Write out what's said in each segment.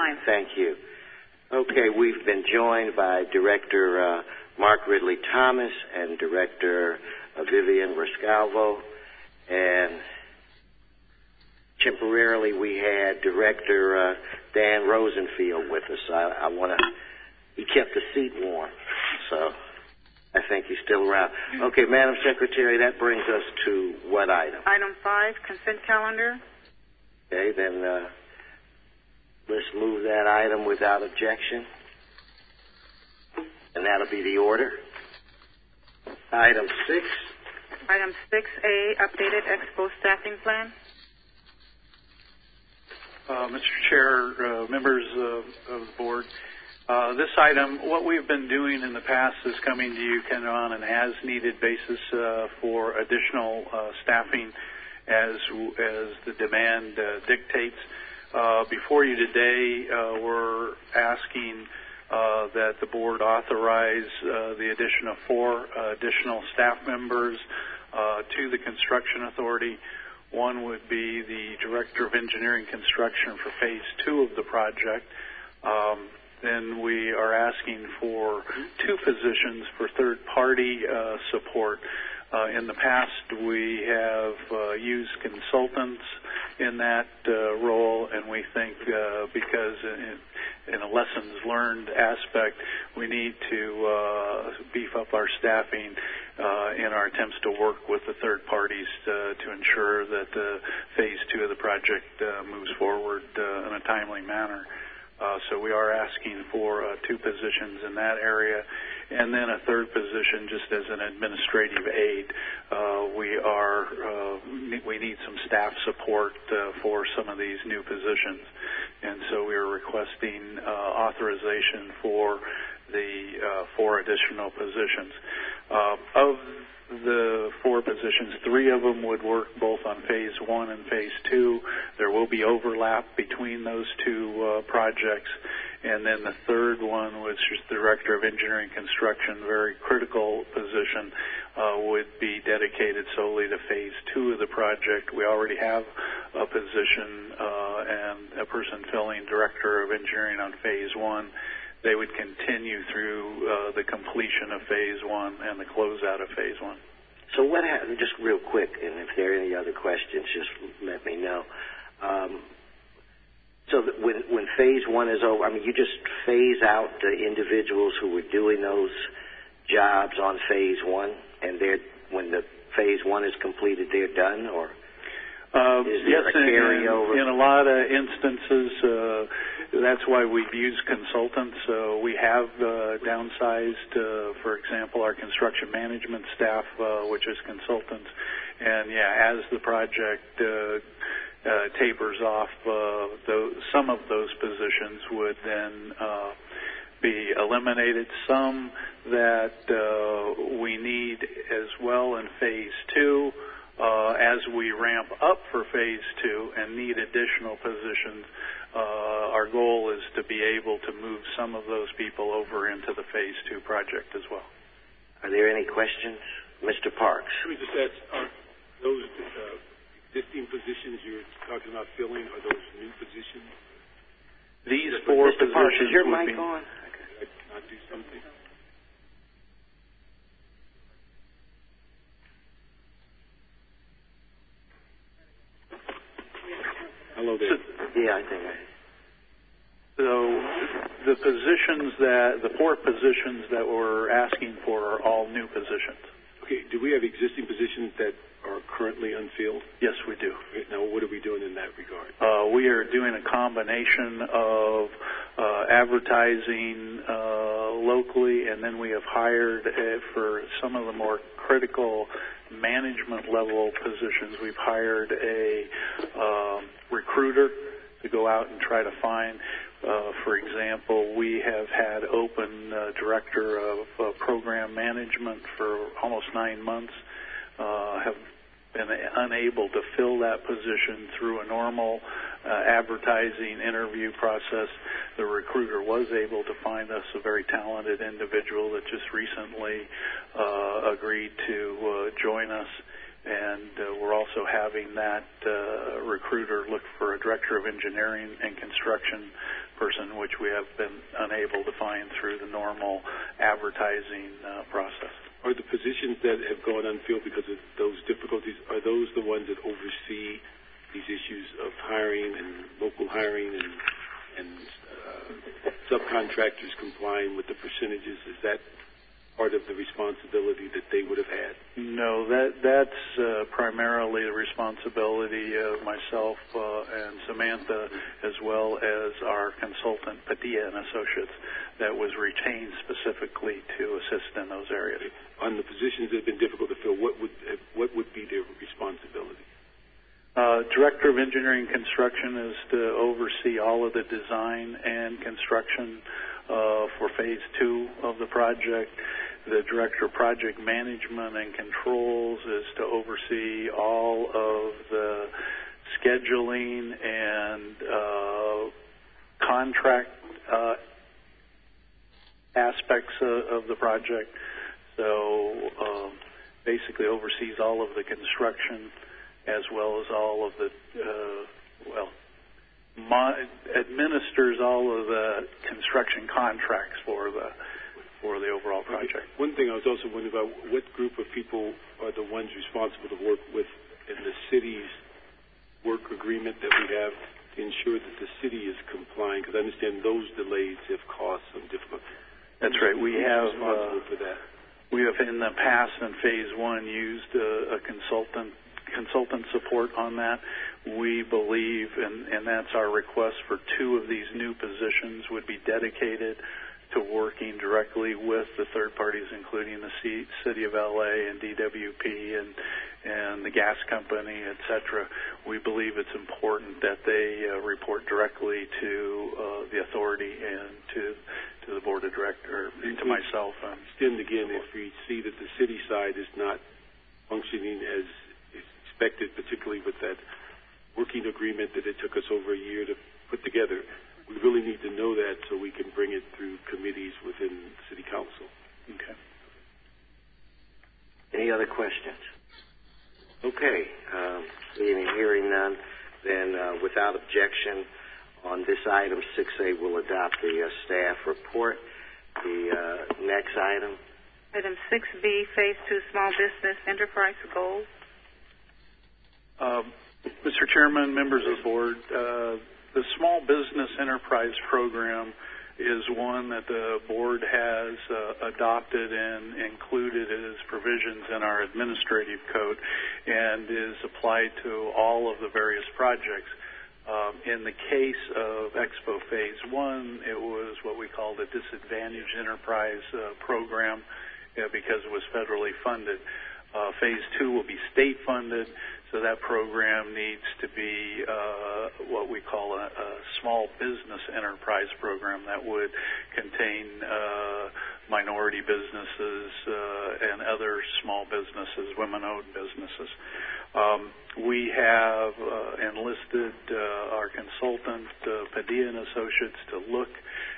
time. Thank you. Okay, we've been joined by Director Mark Ridley Thomas and Director Vivian Rescalvo, and temporarily we had Director Dan Rosenfield with us. I want to, he kept the seat warm, so I think he's still around. Okay, Madam Secretary, that brings us to what item? Item 5, consent calendar. Okay, then let's move that item without objection. And that'll be the order. Item 6. Item 6A, updated Expo staffing plan. Mr. Chair, members of the board, this item, what we've been doing in the past is coming to you kind of on an as-needed basis for additional staffing as the demand dictates. Before you today, we're asking that the board authorize the addition of 4 additional staff members to the construction authority. One would be the Director of Engineering Construction for Phase 2 of the project. Then we are asking for 2 positions for third-party support. In the past, we have used consultants in that role, and we think because in a lessons learned aspect, we need to beef up our staffing in our attempts to work with the third parties to ensure that Phase 2 of the project moves forward in a timely manner. So we are asking for 2 positions in that area, and then a third position just as an administrative aid. We need some staff support for some of these new positions, and so we are requesting authorization for the 4 additional positions. Of the 4 positions, 3 of them would work both on Phase 1 and Phase 2. There will be overlap between those 2 projects. And then the third one, which is the Director of Engineering Construction, very critical position, would be dedicated solely to Phase 2 of the project. We already have a position and a person filling Director of Engineering on Phase 1. They would continue through the completion of Phase 1 and the closeout of Phase 1. So what happened, just real quick, and if there are any other questions, just let me know. So that when Phase 1 is over, I mean, you just phase out the individuals who were doing those jobs on Phase 1, and when the Phase 1 is completed, they're done, or is there a carryover? In a lot of instances, that's why we've used consultants. We have downsized, for example, our construction management staff, which is consultants. And, yeah, as the project tapers off, some of those positions would then be eliminated. Some that we need as well in Phase 2 as we ramp up for Phase 2 and need additional positions. Our goal is to be able to move some of those people over into the Phase 2 project as well. Are there any questions? Mr. Parks. Let me just ask, are those existing positions you're talking about filling, are those new positions? These 4 positions Parks, is your mic on? Could I do something? Hello there. Yeah, I think So the positions the 4 positions that we're asking for are all new positions. Okay, do we have existing positions that are currently unfilled? Yes, we do. Okay, now, what are we doing in that regard? We are doing a combination of advertising locally, and then we have hired for some of the more critical management level positions, we've hired a recruiter to go out and try to find. For example, we have had open director of program management for almost 9 months, have been unable to fill that position through a normal advertising interview process. The recruiter was able to find us a very talented individual that just recently agreed to join us. And we're also having that recruiter look for a director of engineering and construction spokesperson, which we have been unable to find through the normal advertising process. Are the positions that have gone unfilled because of those difficulties, are those the ones that oversee these issues of hiring and local hiring and subcontractors complying with the percentages? Is that part of the responsibility that they would have had? No, that's primarily the responsibility of myself and Samantha, as well as our consultant, Padilla and Associates, that was retained specifically to assist in those areas. On the positions that have been difficult to fill, what would be their responsibility? Director of Engineering Construction is to oversee all of the design and construction for Phase 2 of the project. The Director of Project Management and Controls is to oversee all of the scheduling and contract aspects of the project. So basically oversees all of the construction as well as all of the, administers all of the construction contracts for the overall project. One thing I was also wondering about, what group of people are the ones responsible to work with in the city's work agreement that we have to ensure that the city is complying? Because I understand those delays have caused some difficulty. That's right. We have responsible for that. We have in the past in Phase 1 used a consultant support on that. We believe, and that's our request for 2 of these new positions, would be dedicated to working directly with the third parties, including the City of LA and DWP and the gas company, et cetera. We believe it's important that they report directly to the authority and to the board of directors, to myself. And again, if we see that the city side is not functioning as expected, particularly with that working agreement that it took us over a year to put together, we really need to know that so we can bring it through committees within City Council. Okay. Any other questions? Okay. Seeing and hearing none, then without objection on this item 6A, we'll adopt the staff report. The next item. Item 6B, Phase 2 Small Business Enterprise Goals. Mr. Chairman, members of the board, the Small Business Enterprise Program is one that the board has adopted and included as provisions in our administrative code and is applied to all of the various projects. In the case of Expo Phase 1, it was what we called a Disadvantaged Enterprise Program because it was federally funded. Phase 2 will be state funded, so that program needs to be what we call a small business enterprise program that would contain minority businesses and other small businesses, women-owned businesses. We have enlisted our consultant, Padilla and Associates, to look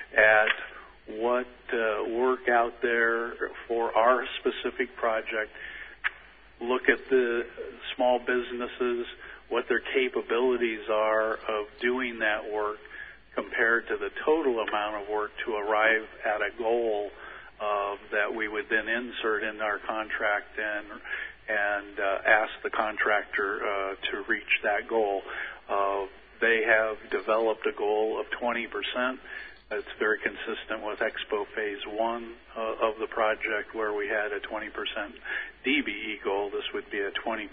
at what work out there for our specific project, look at the small businesses, what their capabilities are of doing that work compared to the total amount of work to arrive at a goal that we would then insert in our contract and ask the contractor to reach that goal. They have developed a goal of 20%. It's very consistent with Expo Phase 1 of the project, where we had a 20% DBE goal. This would be a 20%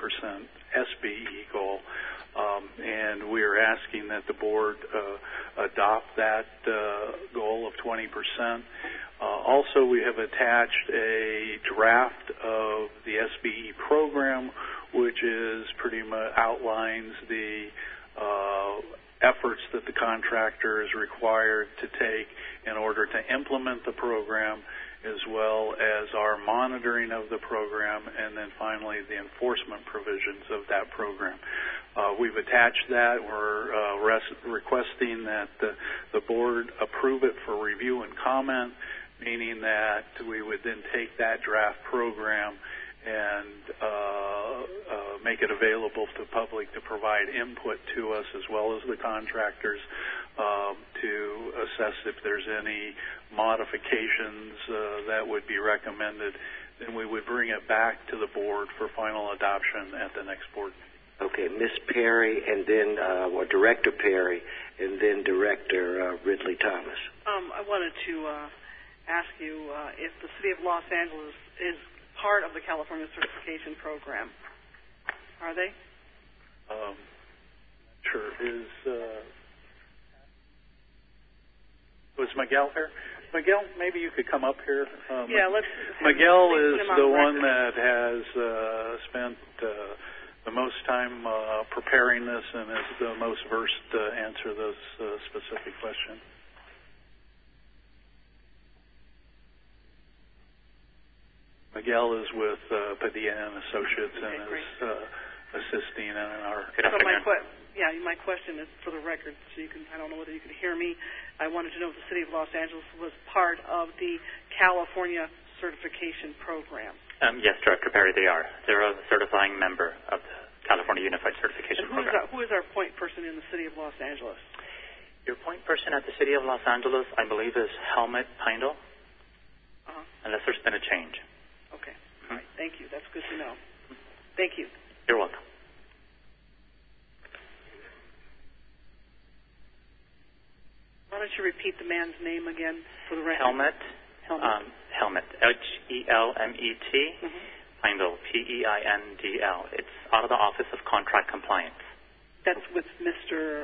SBE goal. And we are asking that the board adopt that goal of 20%. Also, we have attached a draft of the SBE program, which is pretty much outlines the efforts that the contractor is required to take in order to implement the program, as well as our monitoring of the program, and then finally the enforcement provisions of that program. We've attached that. We're requesting that the board approve it for review and comment, meaning that we would then take that draft program and make it available to the public to provide input to us, as well as the contractors, to assess if there's any modifications that would be recommended. Then we would bring it back to the board for final adoption at the next board meeting. Okay, Ms. Perry, and then or Director Perry, and then Director Ridley Thomas. I wanted to ask you if the City of Los Angeles is part of the California Certification Program. Are they? Sure. Was Miguel here? Miguel, maybe you could come up here. Miguel is the one that has spent the most time preparing this and is the most versed to answer this specific question. Miguel is with Padilla and Associates and is assisting in our. My question is for the record, so I don't know whether you can hear me. I wanted to know if the City of Los Angeles was part of the California Certification Program. Yes, Director Perry, they are. They're a certifying member of the California Unified Certification Program. Who is our point person in the City of Los Angeles? Your point person at the City of Los Angeles, I believe, is Helmut Peindl, unless there's been a change. Okay. All right. Thank you. That's good to know. Thank you. You're welcome. Why don't you repeat the man's name again for the record? Helmut. Helmut. Helmet. Peindl. Peindl. It's out of the Office of Contract Compliance. That's with Mr.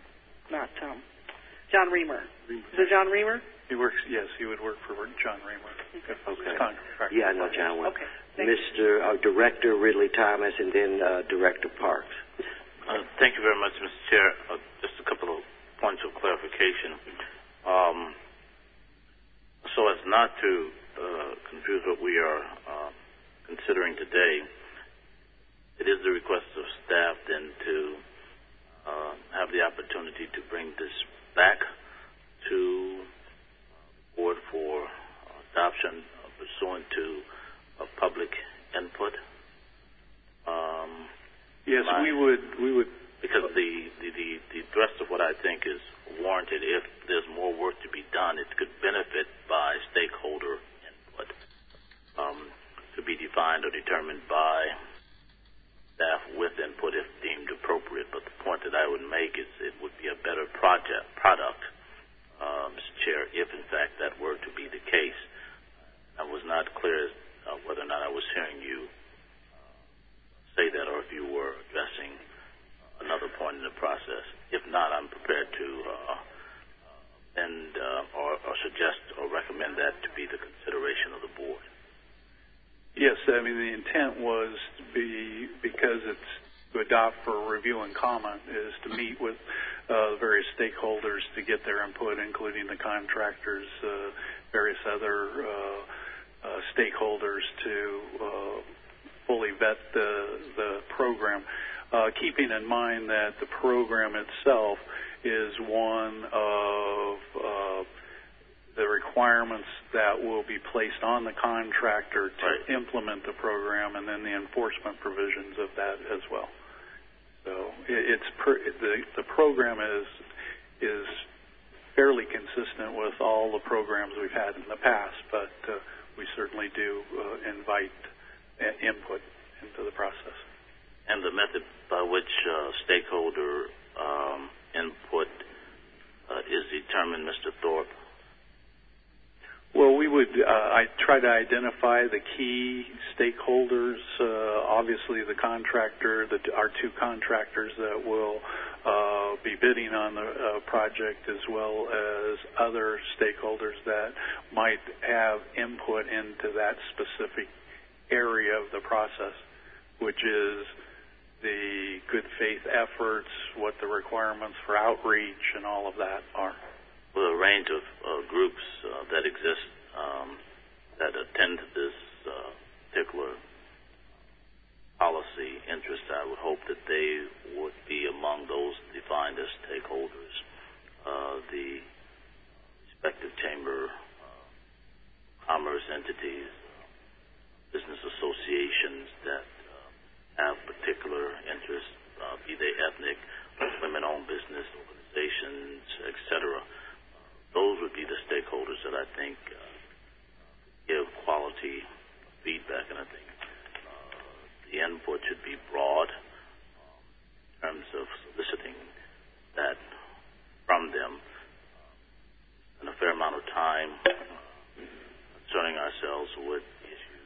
John Reamer. Is it John Reamer? He works. Yes, he would work for John Reamer. Okay. Yeah, I know John well. Okay. Mr. Director Ridley Thomas, and then Director Parks. Thank you very much, Mr. Chair. Just a couple of points of clarification. So as not to confuse what we are considering today, it is the request of staff then to have the opportunity to bring this back to the board for adoption pursuant to public input. Yes, we would. Because the thrust of what I think is warranted, if there's more work to be done, it could benefit by stakeholder input to be defined or determined by staff with input if deemed appropriate. But the point that I would make is it would be a better product, Mr. Chair, if in fact that were to be the case. I was not clear whether or not I was hearing you say that or if you were addressing another point in the process. If not, I'm prepared to amend or suggest or recommend that to be the consideration of the board. Yes, I mean the intent was to be, because it's to adopt for review and comment, is to meet with various stakeholders to get their input, including the contractors, various other stakeholders to fully vet the program. Keeping in mind that the program itself is one of the requirements that will be placed on the contractor to implement the program, and then the enforcement provisions of that as well. So the program is fairly consistent with all the programs we've had in the past, but we certainly do invite input into the process. And the method by which stakeholder input is determined, Mr. Thorpe? Well, we would I try to identify the key stakeholders. Obviously, the contractor, our two contractors that will be bidding on the project, as well as other stakeholders that might have input into that specific area of the process, which is the good faith efforts, what the requirements for outreach and all of that are. Well, a range of groups that exist that attend to this particular policy interest, I would hope that they would be among those defined as stakeholders. The respective chamber, commerce entities, business associations that have particular interests, be they ethnic, women-owned business organizations, etc. Those with issues,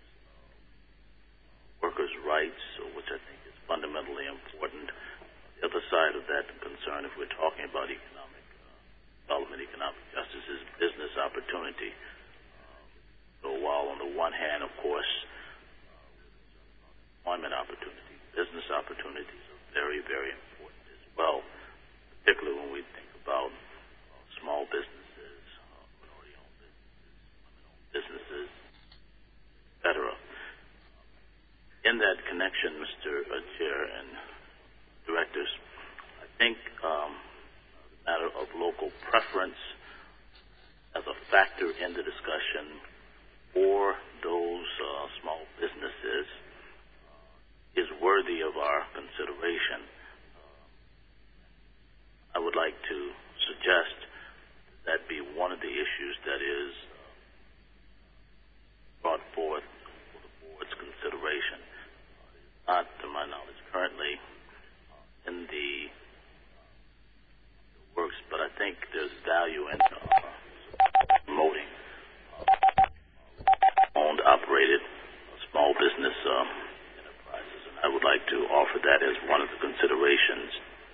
workers' rights, which I think is fundamentally important. The other side of that concern, if we're talking about economic development, economic justice, is business opportunity. So while on the one hand, of course, employment opportunities, business opportunities are very, very important as well, particularly when we think about small businesses, minority-owned businesses, etc. In that connection, Mr. Chair and Directors, I think the matter of local preference as a factor in the discussion for those small businesses is worthy of our consideration. I would like to suggest that be one of the issues that is brought forth for the board's consideration. Not, to my knowledge, currently in the works, but I think there's value in promoting owned, operated small business enterprises, and I would like to offer that as one of the considerations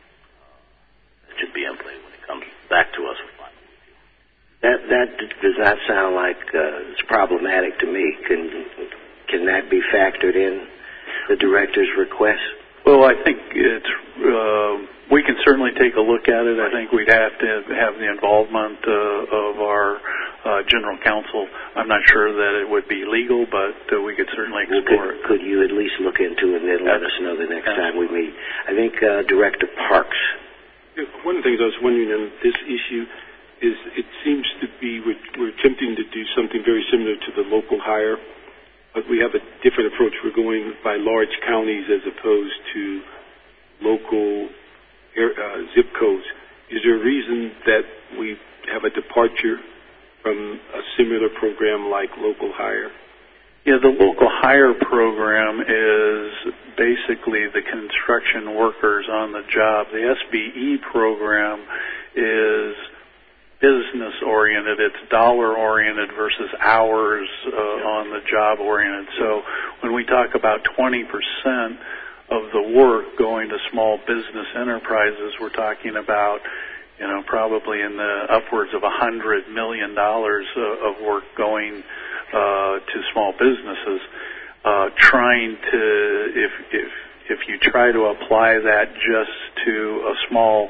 that should be in play when it comes back to us for final review. That does not sound like it's problematic to me. Can that be factored in the director's request? Well, I think it's we can certainly take a look at it. I think we'd have to have the involvement of our general counsel. I'm not sure that it would be legal, but we could certainly explore it. Could you at least look into it and then let us know the next time we meet? I think Director Parks. One of the things I was wondering on this issue is it seems to be we're attempting to do something very similar to the local hire, but we have a different approach. We're going by large counties as opposed to local zip codes. Is there a reason that we have a departure from a similar program like local hire? Yeah, the local hire program is basically the construction workers on the job. The SBE program is business-oriented. It's dollar-oriented versus hours on the job-oriented. So when we talk about 20% of the work going to small business enterprises, we're talking about, probably in the upwards of $100 million of work going to small businesses. Trying to, if you try to apply that just to a small,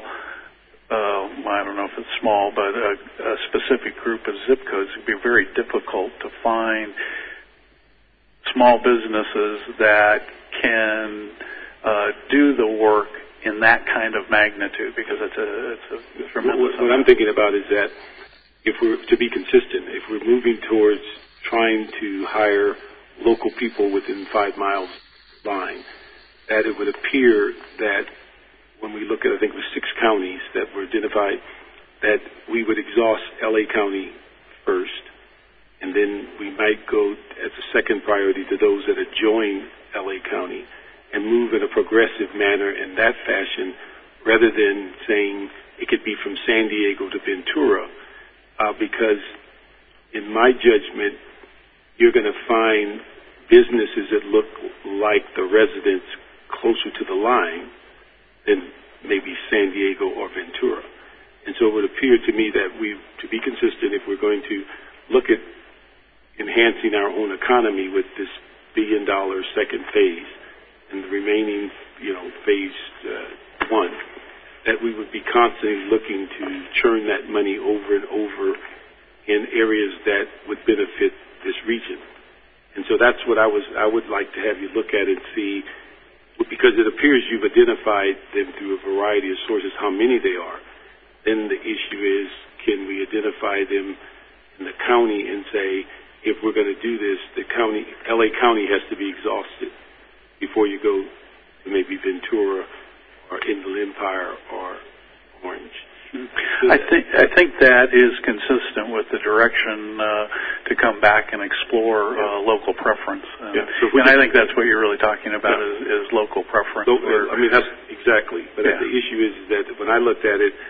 I don't know if it's small, but a specific group of zip codes, it would be very difficult to find small businesses that can do the work in that kind of magnitude, because it's a tremendous. What I'm thinking about is that if we're to be consistent, if we're moving towards trying to hire local people within 5 miles line, that it would appear that when we look at, I think it was 6 counties that were identified, that we would exhaust LA County first, and then we might go as a second priority to those that adjoin LA County and move in a progressive manner in that fashion, rather than saying it could be from San Diego to Ventura, because in my judgment, you're going to find businesses that look like the residents closer to the line than maybe San Diego or Ventura. And so it would appear to me that to be consistent, if we're going to look at enhancing our own economy with this $1 billion second phase and the remaining, phase 1, that we would be constantly looking to churn that money over and over in areas that would benefit this region. And so that's what I would like to have you look at and see, because it appears you've identified them through a variety of sources, how many they are. Then the issue is, can we identify them in the county and say, if we're going to do this, LA County has to be exhausted before you go to maybe Ventura or Inland Empire or Orange. I think that is consistent with the direction to come back and explore local preference. And I think that's what you're really talking about is local preference. So, that's exactly. But the issue is that when I looked at it,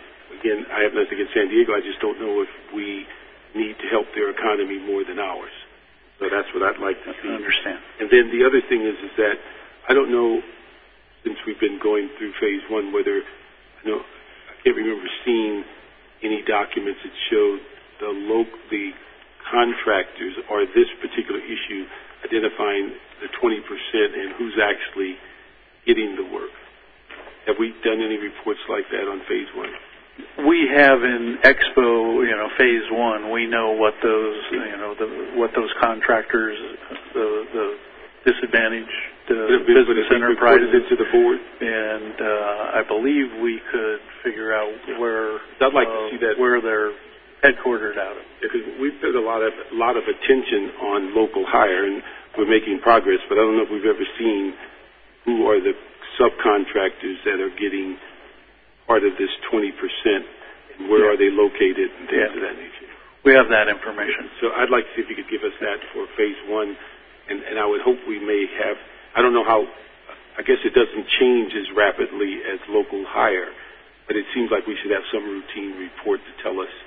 again, I have nothing against San Diego. I just don't know if we need to help their economy more than ours. So that's what I'd like to see. I understand. And then the other thing is that I don't know, since we've been going through phase one, whether I can't remember seeing any documents that showed the contractors or this particular issue identifying the 20% and who's actually getting the work. Have we done any reports like that on phase one? We have in Expo, phase one. We know what those, what those contractors, the disadvantaged business enterprises into the board, and I believe we could figure out where. I'd like to see that where they're headquartered out of. Because we put a lot of attention on local hire, and we're making progress. But I don't know if we've ever seen who are the subcontractors that are getting part of this 20%, and where are they located, and things of that nature. We have that information. So I'd like to see if you could give us that for phase one, and I would hope we may have. I don't know how. I guess it doesn't change as rapidly as local hire, but it seems like we should have some routine report to tell us.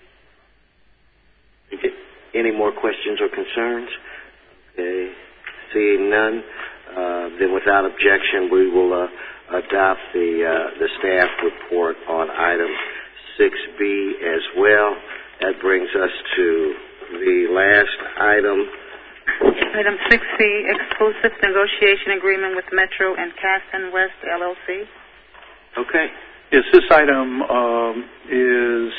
Okay. Any more questions or concerns? Okay. Seeing none, then without objection, we will adopt the staff report on item 6B as well. That brings us to the last item. Item 6C, exclusive negotiation agreement with Metro and Caston West LLC. Okay. Yes, this item is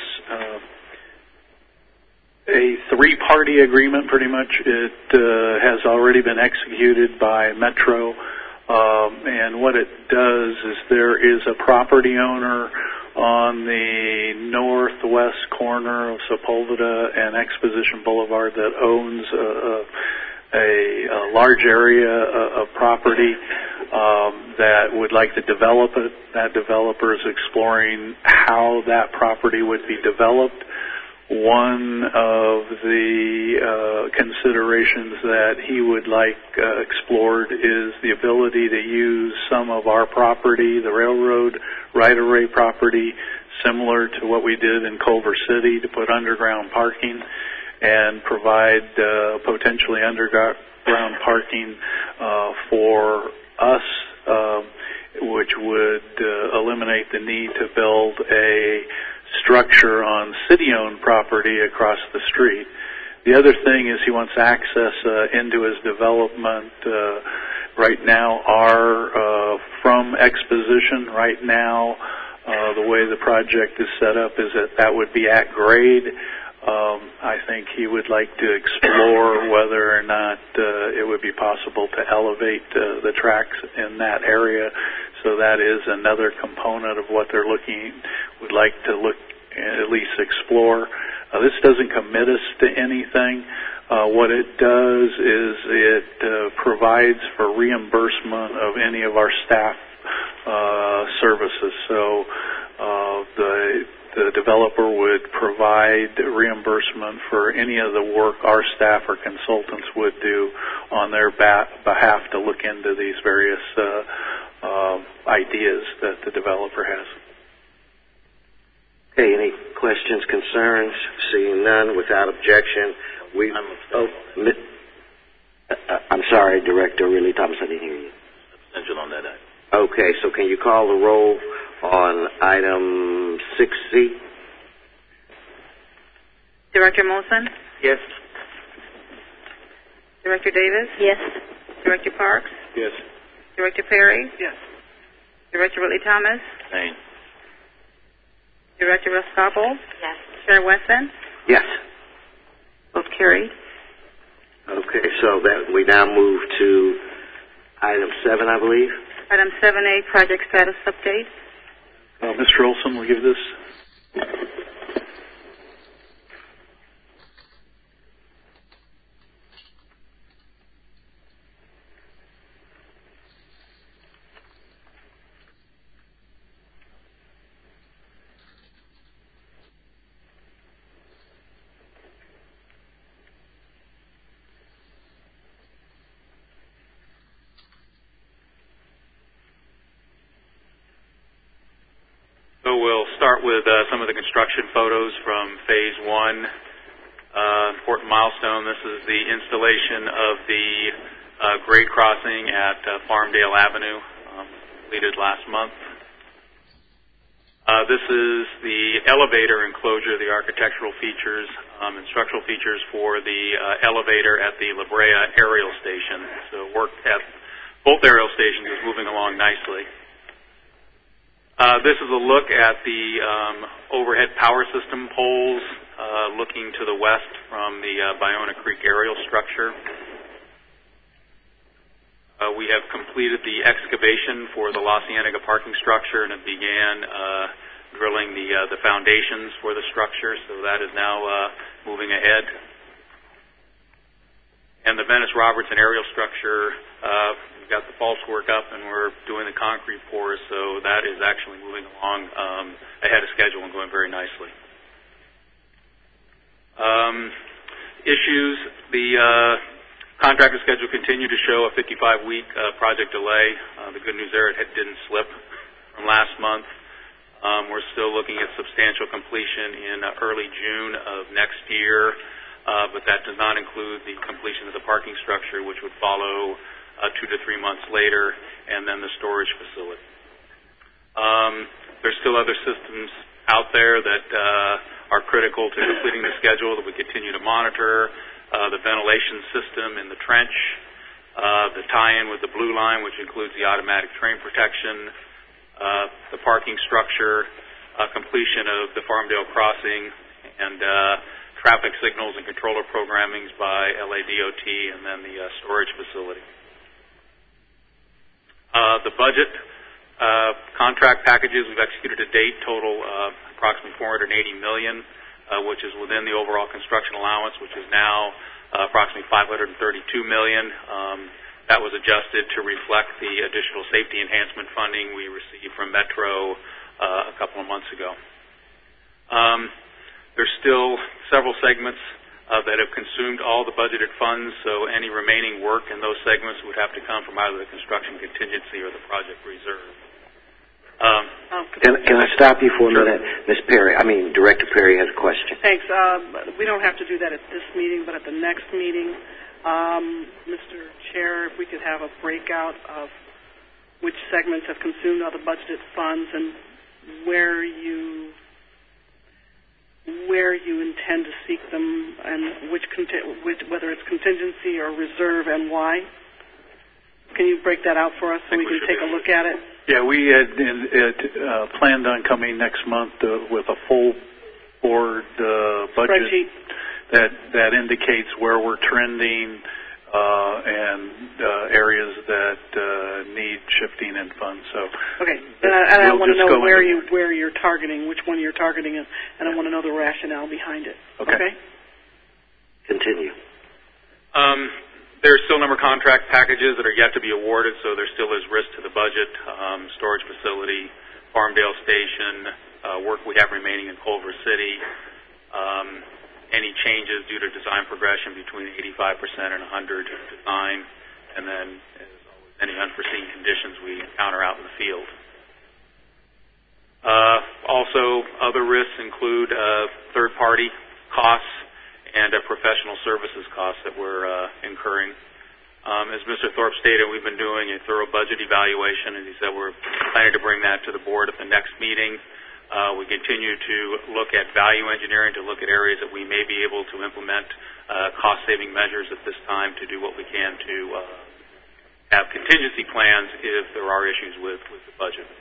a three-party agreement, pretty much. It has already been executed by Metro, and what it does is there is a property owner on the northwest corner of Sepulveda and Exposition Boulevard that owns a large area of property that would like to develop it. That developer is exploring how that property would be developed. One of the considerations that he would like explored is the ability to use some of our property, the railroad right-of-way property, similar to what we did in Culver City, to put underground parking and provide potentially underground parking for us, which would eliminate the need to build a structure on city-owned property across the street. The other thing is he wants access into his development. Right now, from Exposition, right now, the way the project is set up is that would be at grade. I think he would like to explore whether or not it would be possible to elevate the tracks in that area. So that is another component of what they're would like to at least explore. This doesn't commit us to anything. What it does is it provides for reimbursement of any of our staff services. So the developer would provide reimbursement for any of the work our staff or consultants would do on their behalf to look into these various ideas that the developer has. Okay, any questions, concerns? Seeing none, without objection, I'm sorry, Director Ridley Thomas, I didn't hear you. Abstention on that item. Okay, so can you call the roll on item 6C? Director Molson? Yes. Director Davis? Yes. Director Parks? Yes. Director Perry? Yes. Director Ridley Thomas? Nay. Director Roscopo? Yes. Chair Wesson? Yes. Both carried. Okay, so that we now move to item 7, I believe. Item 7A, project status update. Mr. Olson will give this. So we'll start with some of the construction photos from Phase 1. important milestone. This is the installation of the grade crossing at Farmdale Avenue, completed last month. This is the elevator enclosure, the architectural features and structural features for the elevator at the La Brea aerial station. So work at both aerial stations is moving along nicely. This is a look at the overhead power system poles looking to the west from the Ballona Creek aerial structure. We have completed the excavation for the La Cienega parking structure and have began drilling the foundations for the structure, so that is now moving ahead. And the Venice Robertson aerial structure, we've got the false work up and we're doing the concrete pours, so that is actually moving along ahead of schedule and going very nicely. Issues, the contractor schedule continued to show a 55-week project delay. The good news there, it didn't slip from last month. We're still looking at substantial completion in early June of next year, but that does not include the completion of the parking structure, which would follow 2 to 3 months later, and then the storage facility. There's still other systems out there that are critical to completing the schedule that we continue to monitor. The ventilation system in the trench, the tie-in with the blue line, which includes the automatic train protection, the parking structure, completion of the Farmdale crossing, and traffic signals and controller programmings by LADOT, and then the storage facility. The budget contract packages we've executed to date total approximately $480 million, which is within the overall construction allowance, which is now approximately $532 million. That was adjusted to reflect the additional safety enhancement funding we received from Metro a couple of months ago. There's still several segments that have consumed all the budgeted funds, so any remaining work in those segments would have to come from either the construction contingency or the project reserve. Can I stop you for a minute? Ms. Perry, Director Perry has a question. Thanks. We don't have to do that at this meeting, but at the next meeting, Mr. Chair, if we could have a breakout of which segments have consumed all the budgeted funds and where you intend to seek them, and whether it's contingency or reserve and why. Can you break that out for us so we can take a look at it? Yeah, we had planned on coming next month with a full board budget spreadsheet that indicates where we're trending and areas that need shifting in funds. So okay, and I want to know where you're targeting, which one you're targeting, and I want to know the rationale behind it. Okay? Continue. There's still a number of contract packages that are yet to be awarded, so there still is risk to the budget. Storage facility, Farmdale Station, work we have remaining in Culver City, any changes due to design progression between 85% and 100 design, and then, as always, any unforeseen conditions we encounter out in the field. Also, other risks include third-party costs and professional services costs that we're incurring. As Mr. Thorpe stated, we've been doing a thorough budget evaluation, and he said we're planning to bring that to the board at the next meeting. We continue to look at value engineering, to look at areas that we may be able to implement cost-saving measures at this time to do what we can to have contingency plans if there are issues with the budget.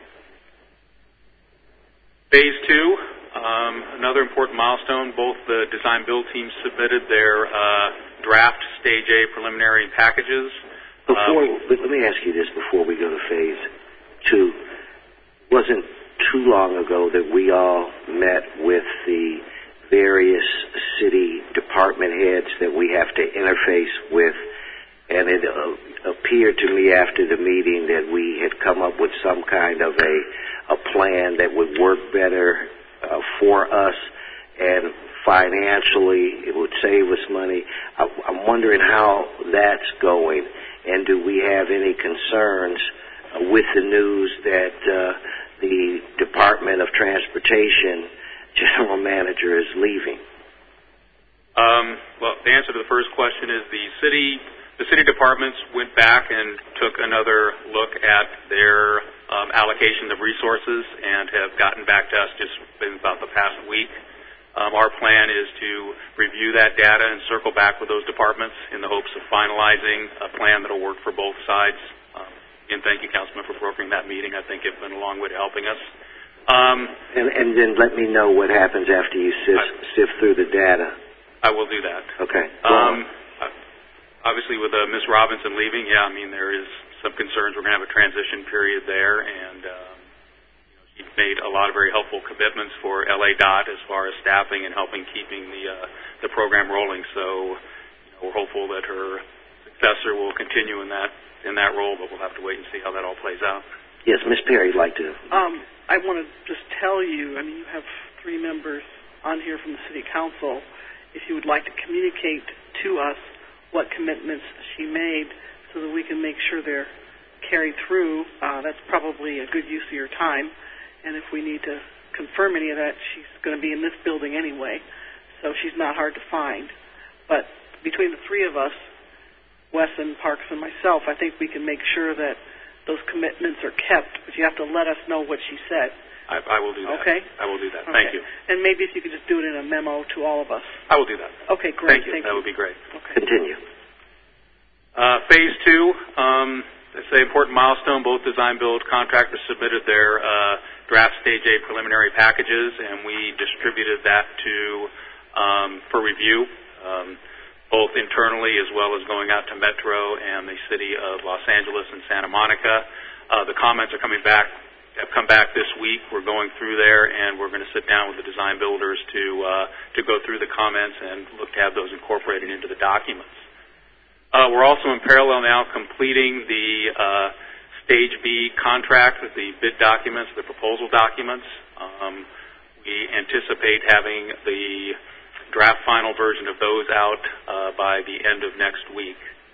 Phase 2, another important milestone. Both the design-build teams submitted their draft Stage A preliminary packages. Let me ask you this before we go to Phase 2. Wasn't too long ago that we all met with the various city department heads that we have to interface with, and it appeared to me after the meeting that we had come up with some kind of a plan that would work better for us, and financially it would save us money. I'm wondering how that's going, and do we have any concerns with the news that the Department of Transportation General Manager is leaving? Well, the answer to the first question is the city departments went back and took another look at their allocation of resources and have gotten back to us just in about the past week. Our plan is to review that data and circle back with those departments in the hopes of finalizing a plan that will work for both sides. Again, thank you, Councilman, for brokering that meeting. I think it's been a long way to helping us. And then let me know what happens after you sift through the data. I will do that. Okay. Obviously, with Ms. Robinson leaving, there is some concerns. We're going to have a transition period there, and she made a lot of very helpful commitments for LA DOT as far as staffing and helping keeping the program rolling. So we're hopeful that her successor will continue in that role, but we'll have to wait and see how that all plays out. Yes, Ms. Perry, you'd like to. I want to just tell you, you have 3 members on here from the City Council. If you would like to communicate to us what commitments she made so that we can make sure they're carried through, that's probably a good use of your time. And if we need to confirm any of that, she's going to be in this building anyway, so she's not hard to find. But between the 3 of us, Wes and Parks and myself, I think we can make sure that those commitments are kept, but you have to let us know what she said. I will do that. Okay? I will do that. Okay. Thank you. And maybe if you could just do it in a memo to all of us. I will do that. Okay, great. Thank you. That would be great. Okay. Continue. Phase 2, it's an important milestone. Both design-build contractors submitted their draft Stage A preliminary packages, and we distributed that for review, both internally as well as going out to Metro and the City of Los Angeles and Santa Monica. The comments have come back this week. We're going through there, and we're going to sit down with the design builders to go through the comments and look to have those incorporated into the documents. We're also in parallel now completing the Stage B contract, the bid documents, the proposal documents. We anticipate having the draft final version of those out by the end of next week.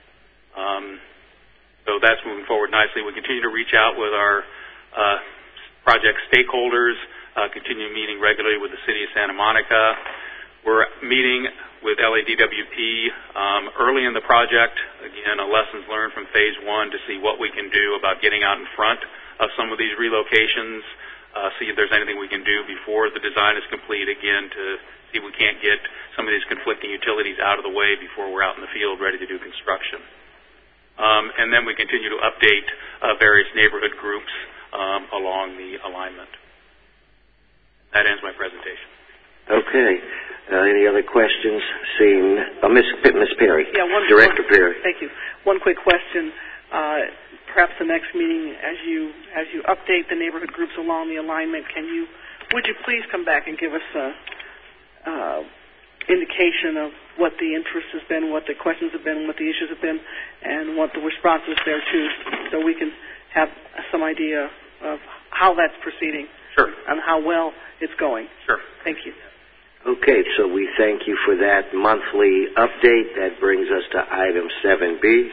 So that's moving forward nicely. We continue to reach out with our project stakeholders, continue meeting regularly with the City of Santa Monica. We're meeting with LADWP early in the project, again, lessons learned from Phase 1 to see what we can do about getting out in front of some of these relocations, see if there's anything we can do before the design is complete, again, to see if we can't get some of these conflicting utilities out of the way before we're out in the field ready to do construction. And then we continue to update various neighborhood groups along the alignment. That ends my presentation. Okay. Any other questions? Seeing Ms. Perry. Yeah, Director Perry. Thank you. One quick question. Perhaps the next meeting, as you update the neighborhood groups along the alignment, would you please come back and give us a indication of what the interest has been, what the questions have been, what the issues have been, and what the responses there too, so we can have some idea of how that's proceeding. Sure. And how well it's going. Sure. Thank you. Okay, so we thank you for that monthly update. That brings us to item 7B.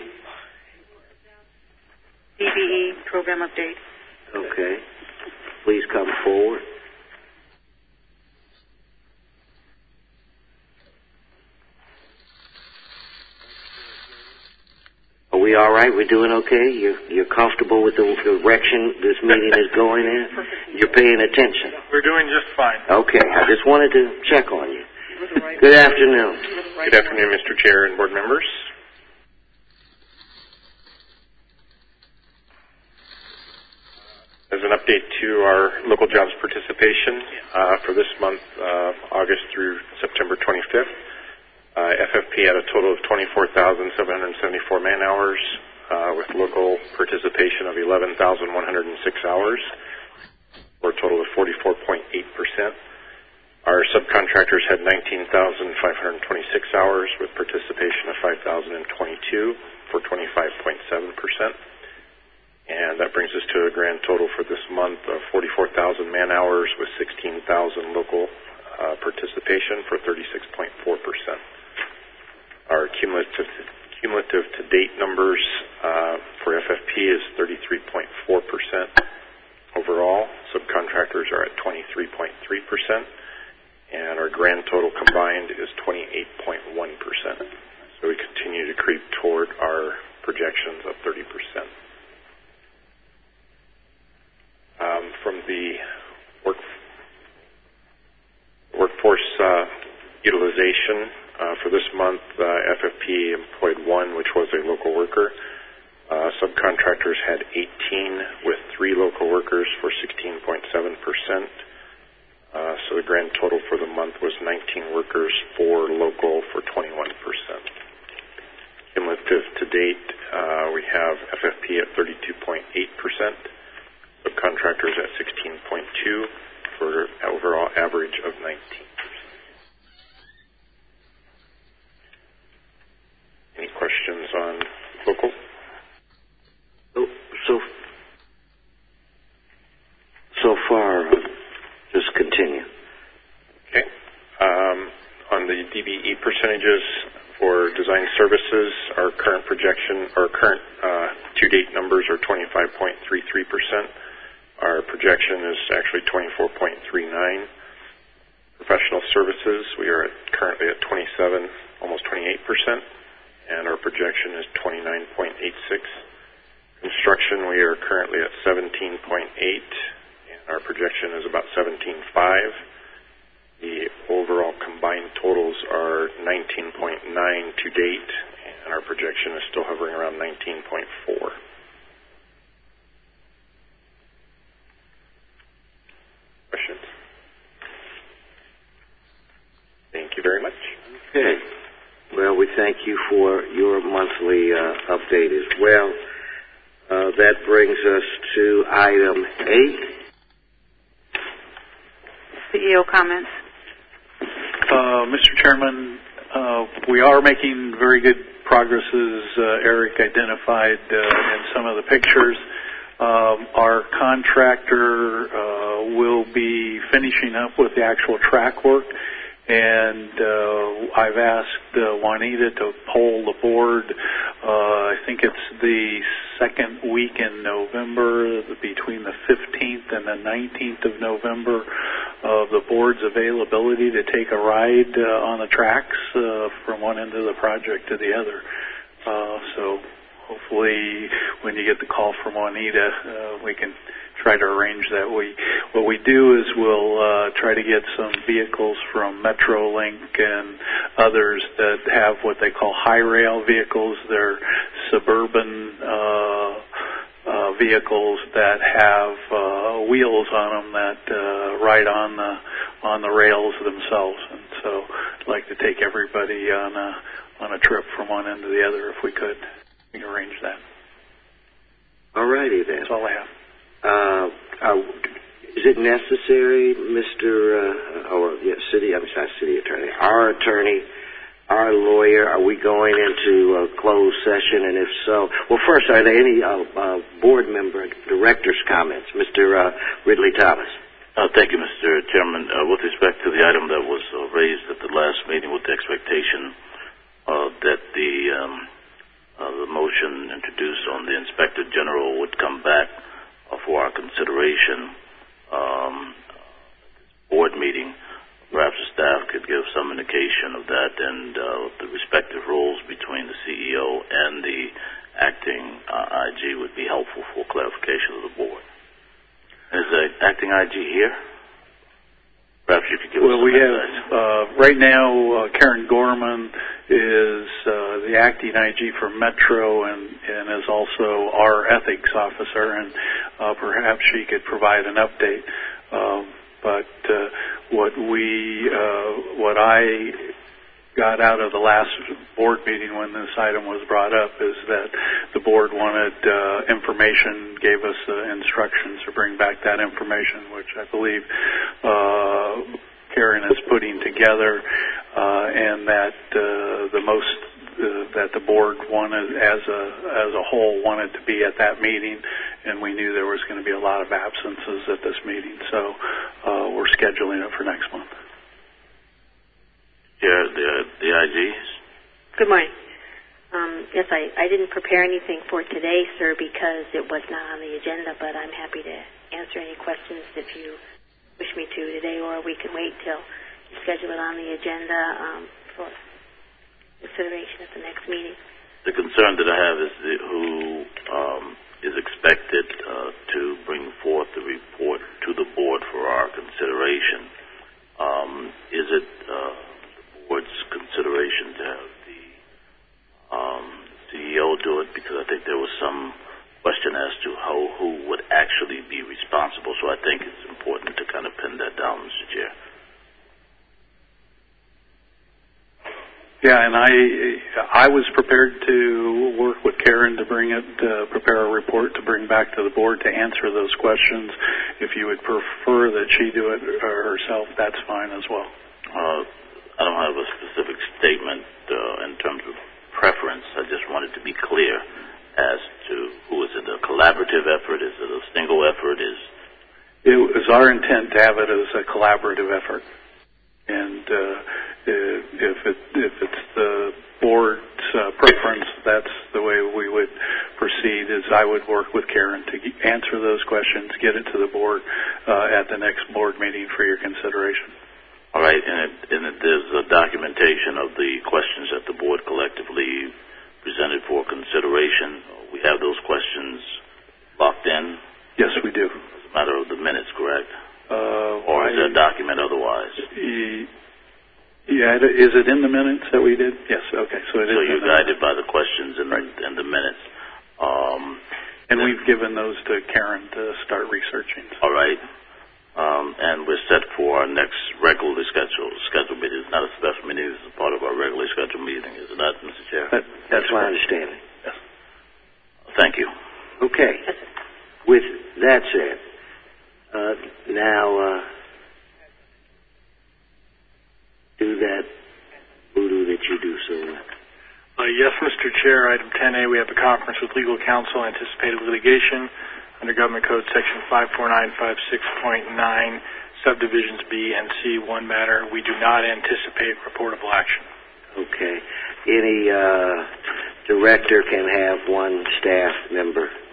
DBE program update. Okay. Please come forward. Are we all right? We're doing okay? You're comfortable with the direction this meeting is going in? You're paying attention? We're doing just fine. Okay. I just wanted to check on you. Good afternoon. Good afternoon, Mr. Chair and board members. As an update to our local jobs participation for this month, August through September 25th, FFP had a total of 24,774 man-hours with local participation of 11,106 hours, for a total of 44.8%. Our subcontractors had 19,526 hours with participation of 5,022 for 25.7%. And that brings us to a grand total for this month of 44,000 man-hours with 16,000 local participation for 36.4%. Our cumulative to date numbers for FFP is 33.4% overall. Subcontractors are at 23.3%. And our grant grand total combined is 28.1%. So we continue to creep toward our projections of 30%. From the workforce utilization for this month, FFP employed 1, which was a local worker. Subcontractors had 18 with 3 local workers for 16.7%. So the grand total for the month was 19 workers, 4 local for 21%. Cumulative to date, we have FFP at 32.8%, subcontractors at 16.2% for overall average of 19%. Any questions on local? So far, just continue. Okay. On the DBE percentages for design services, our current projection, our current to-date numbers are 25.33%. Our projection is actually 24.39%. Professional services, we are currently at 27, almost 28%, and our projection is 29.86%. Construction, we are currently at 17.8%. Our projection is about 17.5. The overall combined totals are 19.9 to date, and our projection is still hovering around 19.4. Questions? Thank you very much. Okay. Well, we thank you for your monthly update as well. That brings us to item 8. CEO comments. Mr. Chairman, we are making very good progress, as Eric identified in some of the pictures. Our contractor will be finishing up with the actual track work, and I've asked Juanita to poll the board. I think it's the second week in November, between the 15th and the 19th of November, of the board's availability to take a ride on the tracks from one end of the project to the other. So hopefully when you get the call from Juanita, we can try to arrange that. What we do is we'll try to get some vehicles from Metrolink and others that have what they call high rail vehicles. They're suburban vehicles that have wheels on them that ride on the rails themselves. And so I'd like to take everybody on a trip from one end to the other if we could. We can arrange that. All righty then. That's all I have. Is it necessary, city attorney, our attorney, our lawyer, are we going into a closed session? And if so, well, first, are there any board member, director's comments? Mr. Ridley Thomas. Thank you, Mr. Chairman. With respect to the item that was raised at the last meeting with the expectation that the motion introduced on the Inspector General would come back for our consideration board meeting, perhaps the staff could give some indication of that and the respective roles between the CEO and the acting IG would be helpful for clarification of the board. Is the acting IG here? Perhaps you could give us some insight. Have, right now, Karen Gorman is the acting IG for Metro and is also our ethics officer, and perhaps she could provide an update. But what I got out of the last board meeting when this item was brought up is that the board wanted information, gave us instructions to bring back that information, which I believe Karen is putting together, and that that the board wanted, as a whole, wanted to be at that meeting, and we knew there was going to be a lot of absences at this meeting, so we're scheduling it for next month. Yeah, the IGs. Good morning. Yes, I didn't prepare anything for today, sir, because it was not on the agenda, but I'm happy to answer any questions if you wish me to today, or we can wait till schedule it on the agenda for consideration at the next meeting. The concern that I have is who is expected to bring forth the report to the board for our consideration. Is it the board's consideration to have the CEO do it? Because I think there was some question as to who would actually be responsible. So I think it's important to kind of pin that down, Mr. Chair. Yeah, and I was prepared to work with Karen to prepare a report to bring back to the board to answer those questions. If you would prefer that she do it herself, that's fine as well. I don't have a specific statement in terms of preference. I just wanted to be clear as to who is it a collaborative effort? Is it a single effort? It was our intent to have it as a collaborative effort. And if it's the board's preference, that's the way we would proceed. Is I would work with Karen to answer those questions, get it to the board at the next board meeting for your consideration. All right, and there's a documentation of the questions that the board collectively presented for consideration. We have those questions locked in? Yes, we do. It's a matter of the minutes, correct? Or is there a document otherwise? Yeah, is it in the minutes that we did? Yes, okay. So you're guided by the questions and the minutes. And we've given those to Karen to start researching. All right. And we're set for our next regularly scheduled meeting. It's not a special meeting. It's a part of our regularly scheduled meeting, is it not, Mr. Chair? That's my understanding. Yes. Thank you. Okay. With that said, now do that voodoo that you do so well. Yes, Mr. Chair. Item 10A, we have a conference with legal counsel, anticipated litigation under Government Code Section 54956.9, subdivisions B and C, one matter. We do not anticipate reportable action. Okay. Any director can have one staff member